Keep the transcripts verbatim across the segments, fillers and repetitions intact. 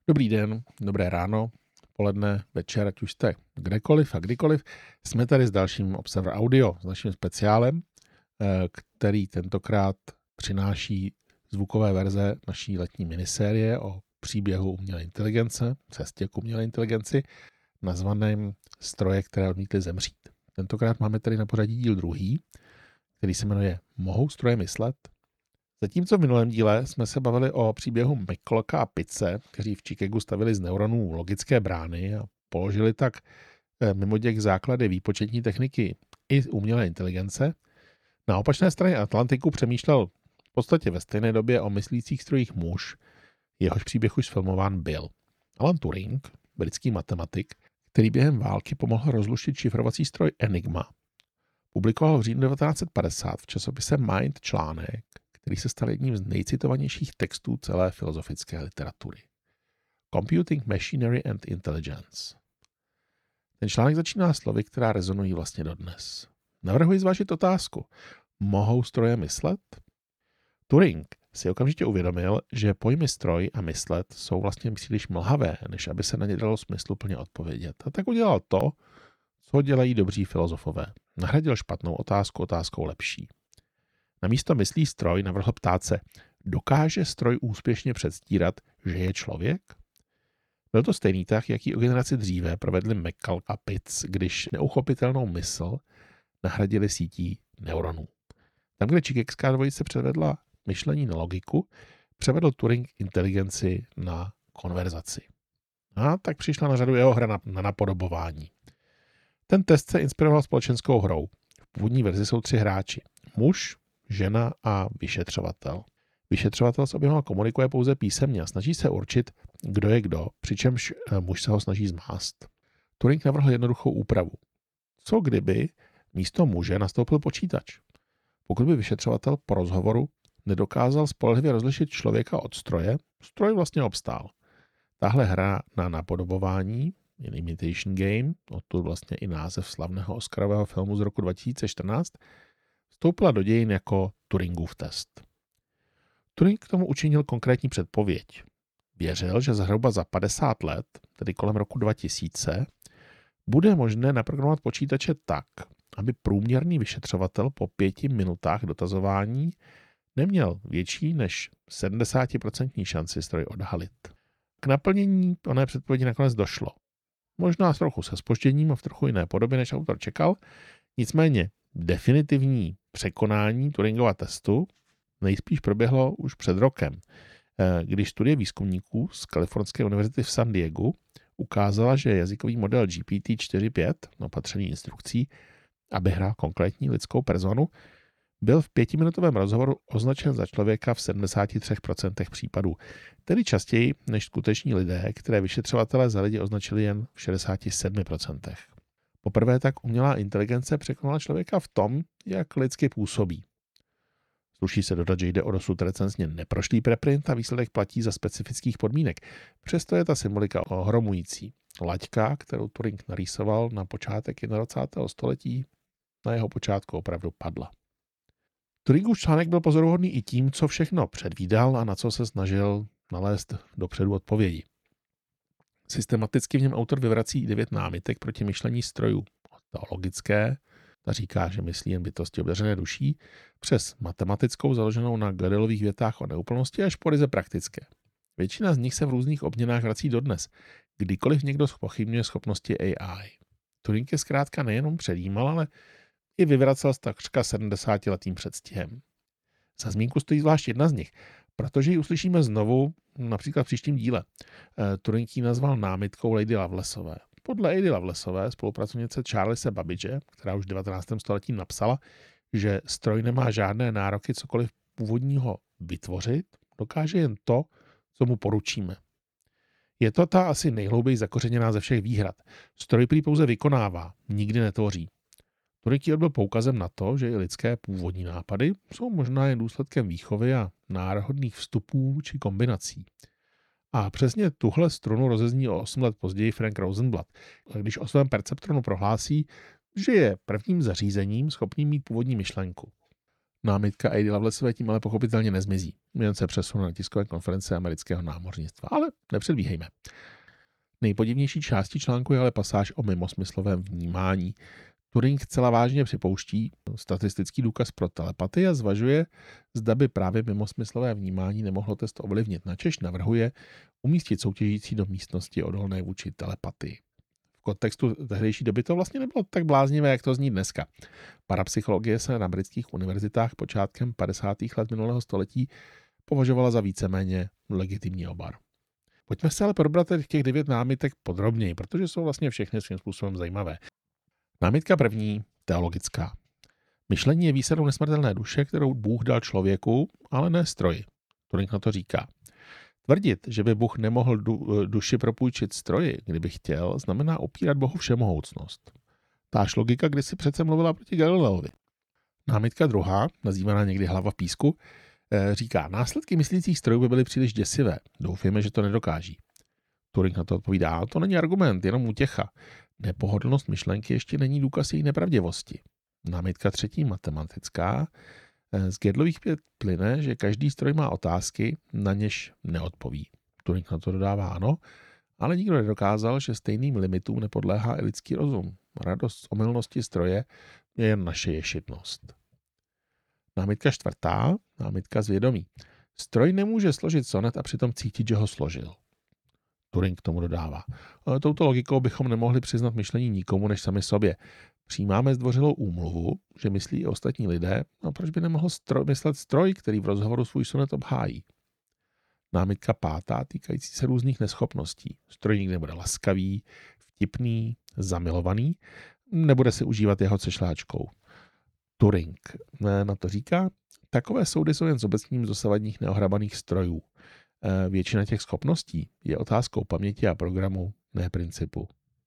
Dobrý den, dobré ráno, poledne, večer, ať už jste kdekoliv a kdykoliv. Jsme tady s dalším Observer Audio, s naším speciálem, který tentokrát přináší zvukové verze naší letní minisérie o příběhu umělé inteligence, cestě k umělé inteligenci, nazvaném Stroje, které odmítly zemřít. Tentokrát máme tady na pořadí díl druhý, který se jmenuje Mohou stroje myslet? Zatímco v minulém díle jsme se bavili o příběhu McCullocha a Pitse, kteří v Chicagu stavili z neuronů logické brány a položili tak mimoděk základy výpočetní techniky i umělé inteligence, na opačné straně Atlantiku přemýšlel v podstatě ve stejné době o myslících strojích muž, jehož příběh už sfilmován byl. Alan Turing, britský matematik, který během války pomohl rozluštit šifrovací stroj Enigma, publikoval v říjnu devatenáct set padesát v časopise Mind článek, který se stal jedním z nejcitovanějších textů celé filozofické literatury. Computing Machinery and Intelligence. Ten článek začíná slovy, která rezonují vlastně dodnes. Navrhuji zvážit otázku. Mohou stroje myslet? Turing si okamžitě uvědomil, že pojmy stroj a myslet jsou vlastně příliš mlhavé, než aby se na ně dalo smysluplně odpovědět. A tak udělal to, co dělají dobří filozofové. Nahradil špatnou otázku otázkou lepší. Na místo myslí stroj navrhl ptát se, dokáže stroj úspěšně předstírat, že je člověk? Byl to stejný tah, jaký o generaci dříve provedli McCulloch a Pitts, když neuchopitelnou mysl nahradili sítí neuronů. Tam, kde chicagská dvojice převedla myšlení na logiku, převedl Turing inteligenci na konverzaci. A tak přišla na řadu jeho hra na, na napodobování. Ten test se inspiroval společenskou hrou. V původní verzi jsou tři hráči. Muž, žena a vyšetřovatel. Vyšetřovatel s oběma komunikuje pouze písemně a snaží se určit, kdo je kdo, přičemž muž se ho snaží zmást. Turing navrhl jednoduchou úpravu. Co kdyby místo muže nastoupil počítač? Pokud by vyšetřovatel po rozhovoru nedokázal spolehlivě rozlišit člověka od stroje, stroj vlastně obstál. Tahle hra na napodobování, Imitation Game, odtud vlastně i název slavného oscarového filmu z roku dva tisíce čtrnáct, vstoupila do dějin jako Turingův test. Turing k tomu učinil konkrétní předpověď. Věřil, že zhruba za padesát let, tedy kolem roku dva tisíce, bude možné naprogramovat počítače tak, aby průměrný vyšetřovatel po pěti minutách dotazování neměl větší než sedmdesát procent šanci stroj odhalit. K naplnění oné předpovědi nakonec došlo. Možná s trochu se zpožděním a v trochu jiné podobě, než autor čekal, nicméně definitivní překonání Turingova testu nejspíš proběhlo už před rokem, když studie výzkumníků z Kalifornské univerzity v San Diegu ukázala, že jazykový model G P T čtyři pět, opatřený instrukcí, aby hrál konkrétní lidskou personu, byl v pětiminutovém rozhovoru označen za člověka v sedmdesáti třech procentech případů, tedy častěji než skuteční lidé, které vyšetřovatelé za lidi označili jen v šedesáti sedmi procentech. Poprvé tak umělá inteligence překonala člověka v tom, jak lidsky působí. Sluší se dodat, že jde o dosud recenzně neprošlý preprint a výsledek platí za specifických podmínek. Přesto je ta symbolika ohromující. Laťka, kterou Turing narýsoval na počátek dvacátého prvního století, na jeho počátku opravdu padla. Turingův článek byl pozoruhodný i tím, co všechno předvídal a na co se snažil nalézt dopředu odpovědi. Systematicky v něm autor vyvrací devět námitek proti myšlení strojů. Teologické, ta říká, že myslí jen bytosti obdařené duší, přes matematickou založenou na Gödelových větách o neúplnosti až po ryze praktické. Většina z nich se v různých obměnách vrací dodnes, kdykoliv někdo zpochybňuje schopnosti A I. Turing je zkrátka nejenom předjímal, ale i vyvracel s takřka sedmdesátiletým předstihem. Za zmínku stojí zvlášť jedna z nich, protože ji uslyšíme znovu například v příštím díle. Turing ji nazval námitkou Lady Lovelaceové. Podle Lady Lovelaceové, spolupracovnice Charlese Babbage, která už v devatenáctém století napsala, že stroj nemá žádné nároky cokoliv původního vytvořit, dokáže jen to, co mu poručíme. Je to ta asi nejhlouběji zakořeněná ze všech výhrad. Stroj prý pouze vykonává, nikdy netvoří. Turing byl poukazem na to, že i lidské původní nápady jsou možná jen důsledkem výchovy a náhodných vstupů či kombinací. A přesně tuhle strunu rozezní o osm let později Frank Rosenblatt, když o svém perceptronu prohlásí, že je prvním zařízením schopným mít původní myšlenku. Námitka Ady Lovelaceové tím ale pochopitelně nezmizí. Jen se přesune na tiskové konference amerického námořnictva. Ale nepředbíhejme. Nejpodivnější částí článku je ale pasáž o mimosmyslovém vnímání. Turing celá vážně připouští statistický důkaz pro telepatii a zvažuje, zda by právě mimosmyslové vnímání nemohlo test ovlivnit. Načež navrhuje umístit soutěžící do místnosti odolné vůči telepatii. V kontextu tehdejší doby to vlastně nebylo tak bláznivé, jak to zní dneska. Parapsychologie se na britských univerzitách počátkem padesátých let minulého století považovala za víceméně legitimní obor. Pojďme se ale probrat těch devět námitek podrobněji, protože jsou vlastně všechny svým způsobem zajímavé. Námitka první, teologická. Myšlení je výsadou nesmrtelné duše, kterou Bůh dal člověku, ale ne stroji. Turing na to říká. Tvrdit, že by Bůh nemohl du, duši propůjčit stroji, kdyby chtěl, znamená opírat Bohu všemohoucnost. Táž logika kdysi přece mluvila proti Galileovi. Námitka druhá, nazývaná někdy hlava v písku, říká, následky myslících strojů by byly příliš děsivé. Doufejme, že to nedokáží. Turing na to odpovídá, to není argument, jenom útěcha. Nepohodlnost myšlenky ještě není důkaz její nepravdivosti. Námitka třetí, matematická. Z Gödelových pět plyne, že každý stroj má otázky, na něž neodpoví. Turing na to dodává ano, ale nikdo nedokázal, že stejným limitům nepodléhá i lidský rozum. Radost z omylnosti stroje je jen naše ješitnost. Námitka čtvrtá, námitka z vědomí. Stroj nemůže složit sonet a přitom cítit, že ho složil. Turing k tomu dodává. Ale touto logikou bychom nemohli přiznat myšlení nikomu než sami sobě. Přijímáme zdvořilou úmluvu, že myslí i ostatní lidé, a proč by nemohl stroj, myslet stroj, který v rozhovoru svůj sonet obhájí. Námitka pátá, týkající se různých neschopností. Stroj nikdy nebude laskavý, vtipný, zamilovaný, nebude si užívat jeho cešláčkou. Turing na to říká, takové soudy jsou jen z obecním z dosavadních neohrabaných strojů. Většina těch schopností je otázkou paměti a programu, ne principu.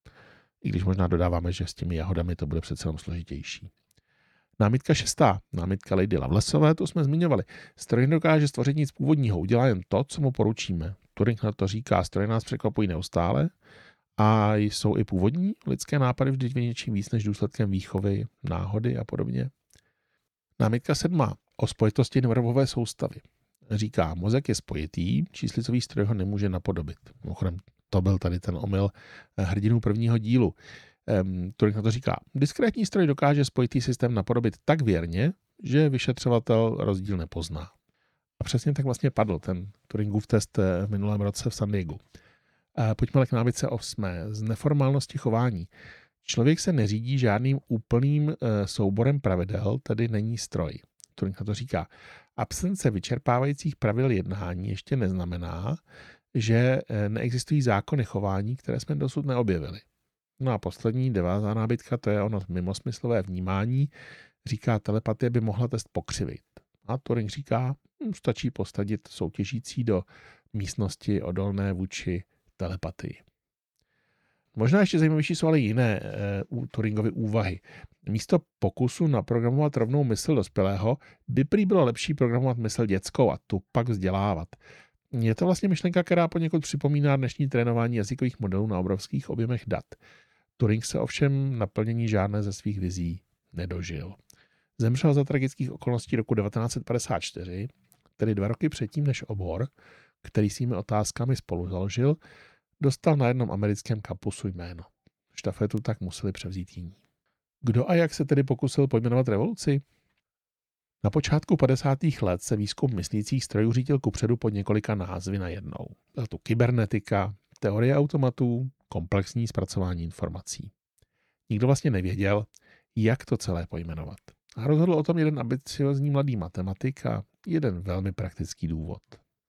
I když možná dodáváme, že s těmi jahodami to bude přece jenom složitější. Námitka šestá. Námitka Lady Lovelaceové, to jsme zmiňovali. Stroj dokáže stvořit nic původního, udělá jen to, co mu poručíme. Turing na to říká, stroje nás překvapují neustále a jsou i původní lidské nápady vždyť něčím víc než důsledkem výchovy, náhody a podobně. Námitka sedmá. O spojitosti nervové soustavy. Říká, mozek je spojitý, číslicový stroj ho nemůže napodobit. Mimochodem, to byl tady ten omyl hrdinů prvního dílu. Um, Turing na to říká, diskrétní stroj dokáže spojitý systém napodobit tak věrně, že vyšetřovatel rozdíl nepozná. A přesně tak vlastně padl ten Turingův test v minulém roce v San Diegu. A pojďme k námitce osmé. Z neformálnosti chování. Člověk se neřídí žádným úplným souborem pravidel, tedy není stroj. Turing na to říká, absence vyčerpávajících pravidel jednání ještě neznamená, že neexistují zákony chování, které jsme dosud neobjevili. No a poslední, devátá námitka, to je ono mimosmyslové vnímání. Říká, telepatie by mohla test pokřivit. A Turing říká, stačí posadit soutěžící do místnosti odolné vůči telepatii. Možná ještě zajímavější jsou ale jiné e, Turingovy úvahy. Místo pokusu naprogramovat rovnou mysl dospělého by prý bylo lepší programovat mysl dětskou a tu pak vzdělávat. Je to vlastně myšlenka, která poněkud připomíná dnešní trénování jazykových modelů na obrovských objemech dat. Turing se ovšem naplnění žádné ze svých vizí nedožil. Zemřel za tragických okolností roku devatenáct set padesát čtyři, tedy dva roky předtím, než obor, který svými otázkami spolu založil, dostal na jednom americkém kampusu jméno. Štafetu tak museli převzít jiní. Kdo a jak se tedy pokusil pojmenovat revoluci? Na počátku padesátých let se výzkum myslících strojů řídil kupředu pod několika názvy najednou. Byla tu kybernetika, teorie automatů, komplexní zpracování informací. Nikdo vlastně nevěděl, jak to celé pojmenovat. A rozhodl o tom jeden ambiciozní mladý matematik a jeden velmi praktický důvod.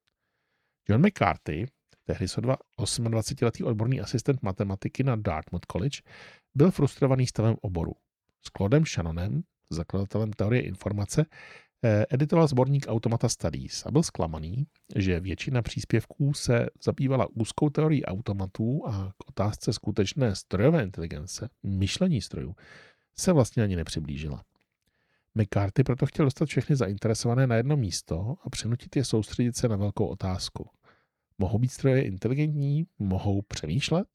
John McCarthy, tehdy sotva dvacetiosmiletý odborný asistent matematiky na Dartmouth College, byl frustrovaný stavem oboru. S Claudem Shannonem, zakladatelem teorie informace, editoval sborník Automata Studies a byl zklamaný, že většina příspěvků se zabývala úzkou teorií automatů a k otázce skutečné strojové inteligence, myšlení strojů, se vlastně ani nepřiblížila. McCarthy proto chtěl dostat všechny zainteresované na jedno místo a přinutit je soustředit se na velkou otázku. Mohou být stroje inteligentní? Mohou přemýšlet?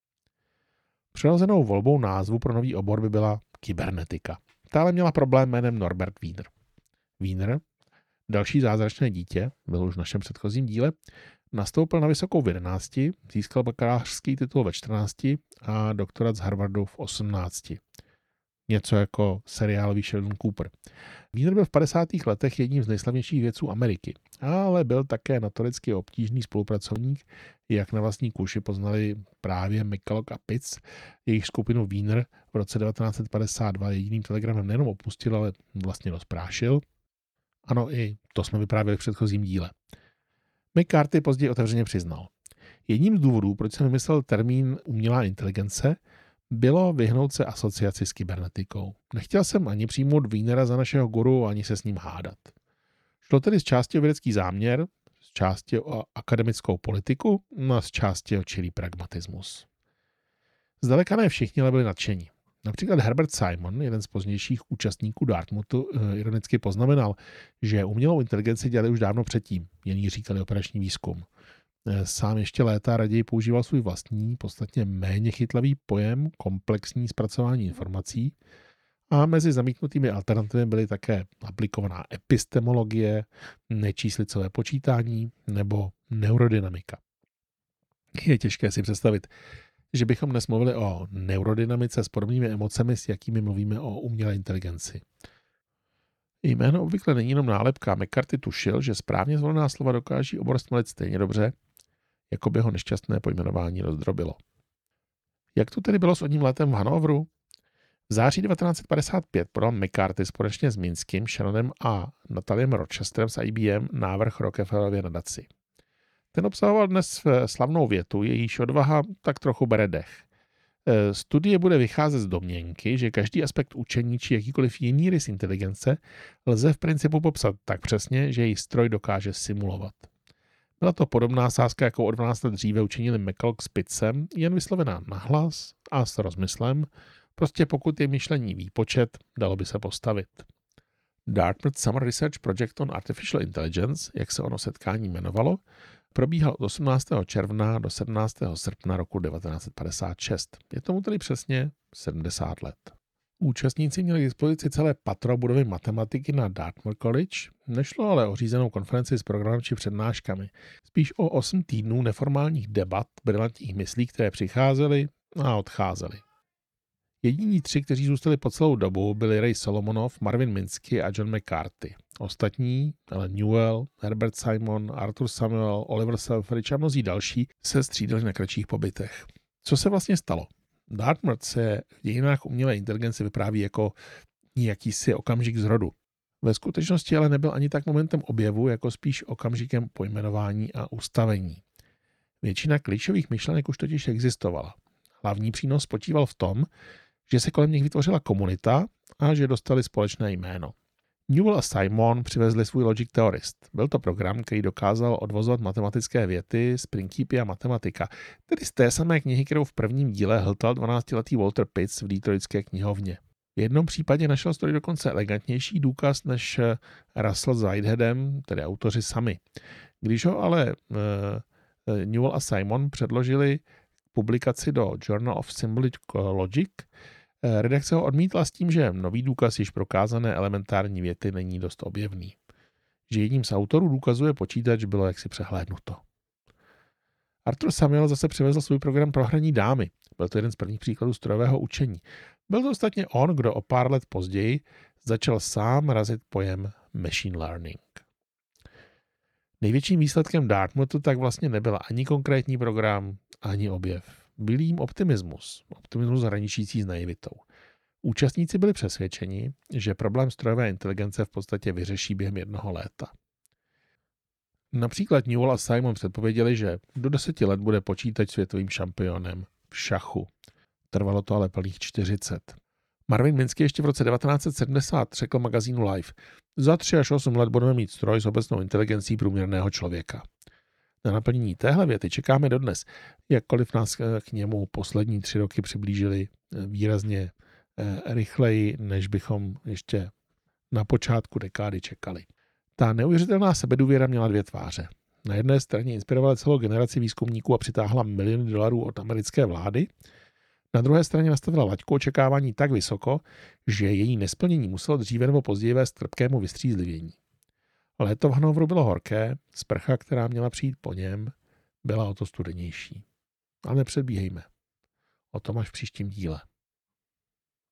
Přirozenou volbou názvu pro nový obor by byla kybernetika. Ta ale měla problém jménem Norbert Wiener. Wiener, další zázračné dítě, byl už v našem předchozím díle, nastoupil na vysokou v jedenácti, získal bakalářský titul ve čtrnácti a doktorat z Harvardu v osmnácti. Něco jako seriálový Sheldon Cooper. Wiener byl v padesátých letech jedním z nejslavnějších vědců Ameriky, ale byl také notoricky obtížný spolupracovník, jak na vlastní kůži poznali právě McCulloch a Pitts. Jejich skupinu Wiener v roce devatenáct set padesát dva jediným telegramem nejenom opustil, ale vlastně rozprášil. Ano, i to jsme vyprávěli v předchozím díle. McCarthy později otevřeně přiznal. Jedním z důvodů, proč jsem vymyslel termín umělá inteligence, bylo vyhnout se asociaci s kybernetikou. Nechtěl jsem ani přijmout Wienera za našeho guru, ani se s ním hádat. Šlo tedy z části o vědecký záměr, z části o akademickou politiku a z části o čirý pragmatismus. Zdaleka ne všichni ale byli nadšení. Například Herbert Simon, jeden z pozdějších účastníků Dartmouthu, ironicky poznamenal, že umělou inteligenci dělali už dávno předtím, jen jí říkali operační výzkum. Sám ještě léta raději používal svůj vlastní, podstatně méně chytlavý pojem komplexní zpracování informací a mezi zamítnutými alternativy byly také aplikovaná epistemologie, nečíslicové počítání nebo neurodynamika. Je těžké si představit, že bychom dnes mluvili o neurodynamice s podobnými emocemi, s jakými mluvíme o umělé inteligenci. Jméno obvykle není jenom nálepka. McCarthy tušil, že správně zvolená slova dokáží obor stmelit stejně dobře, jako by ho nešťastné pojmenování rozdrobilo. Jak to tedy bylo s oním letem v Hannoveru? V září devatenáct set padesát pět podal McCarthy společně s Minským, Shannonem a Nataliem Rochesterem z I B M návrh Rockefellerově nadaci. Ten obsahoval dnes slavnou větu, jejíž odvaha tak trochu bere dech. Studie bude vycházet z domněnky, že každý aspekt učení či jakýkoliv jiný rys inteligence lze v principu popsat tak přesně, že její stroj dokáže simulovat. Byla to podobná sázka, jakou o dvanáct let dříve učinili McCulloch s Pittsem, jen vyslovená nahlas a s rozmyslem, prostě pokud je myšlení výpočet, dalo by se postavit. Dartmouth Summer Research Project on Artificial Intelligence, jak se ono setkání jmenovalo, probíhal od osmnáctého června do sedmnáctého srpna roku devatenáct set padesát šest. Je tomu tedy přesně sedmdesát let. Účastníci měli k dispozici celé patro budovy matematiky na Dartmouth College, nešlo ale o řízenou konferenci s programem či přednáškami, spíš o osm týdnů neformálních debat, brilantních myslí, které přicházely a odcházely. Jediní tři, kteří zůstali po celou dobu, byli Ray Solomonov, Marvin Minsky a John McCarthy. Ostatní, Alan Newell, Herbert Simon, Arthur Samuel, Oliver Selfridge a mnozí další se střídali na kratších pobytech. Co se vlastně stalo? Dartmouth se v dějinách umělé inteligence vypráví jako jakýsi okamžik zrodu. Ve skutečnosti ale nebyl ani tak momentem objevu, jako spíš okamžikem pojmenování a ustavení. Většina klíčových myšlenek už totiž existovala. Hlavní přínos spočíval v tom, že se kolem nich vytvořila komunita a že dostali společné jméno. Newell a Simon přivezli svůj Logic Theorist. Byl to program, který dokázal odvozovat matematické věty z Principia Mathematica, tedy z té samé knihy, kterou v prvním díle hltal dvanáctiletý Walter Pitts v detroitské knihovně. V jednom případě našel stroj dokonce elegantnější důkaz než Russell s Whiteheadem, tedy autoři sami. Když ho ale uh, Newell a Simon předložili publikaci do Journal of Symbolic Logic, redakce ho odmítla s tím, že nový důkaz již prokázané elementární věty není dost objevný. Že jedním z autorů důkazu je počítač, bylo jaksi přehlédnuto. Arthur Samuel zase přivezl svůj program pro hraní dámy. Byl to jeden z prvních příkladů strojového učení. Byl to ostatně on, kdo o pár let později začal sám razit pojem machine learning. Největším výsledkem Dartmouthu tak vlastně nebyl ani konkrétní program, ani objev. Byl jím optimismus, optimismus hraničící s naivitou. Účastníci byli přesvědčeni, že problém strojové inteligence v podstatě vyřeší během jednoho léta. Například Newell a Simon předpověděli, že do deseti let bude počítač světovým šampionem v šachu. Trvalo to ale plných čtyřicet. Marvin Minsky ještě v roce devatenáct set sedmdesát řekl magazínu Life: za tři až osm let budeme mít stroj s obecnou inteligencí průměrného člověka. Na naplnění téhle věty čekáme dodnes, jakkoliv nás k němu poslední tři roky přiblížili výrazně rychleji, než bychom ještě na počátku dekády čekali. Ta neuvěřitelná sebedůvěra měla dvě tváře. Na jedné straně inspirovala celou generaci výzkumníků a přitáhla miliony dolarů od americké vlády, Na druhé straně nastavila laťku očekávání tak vysoko, že její nesplnění muselo dříve nebo později vést k trpkému vystřízlivění. Léto v Hannoveru bylo horké, sprcha, která měla přijít po něm, byla o to studenější. A nepředbíhejme. O tom až v příštím díle.